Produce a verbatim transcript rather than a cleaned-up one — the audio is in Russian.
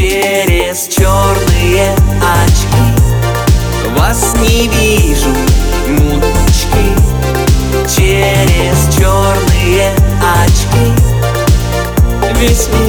через черные очки. Вас не вижу, муточки, через черные очки. Весь мир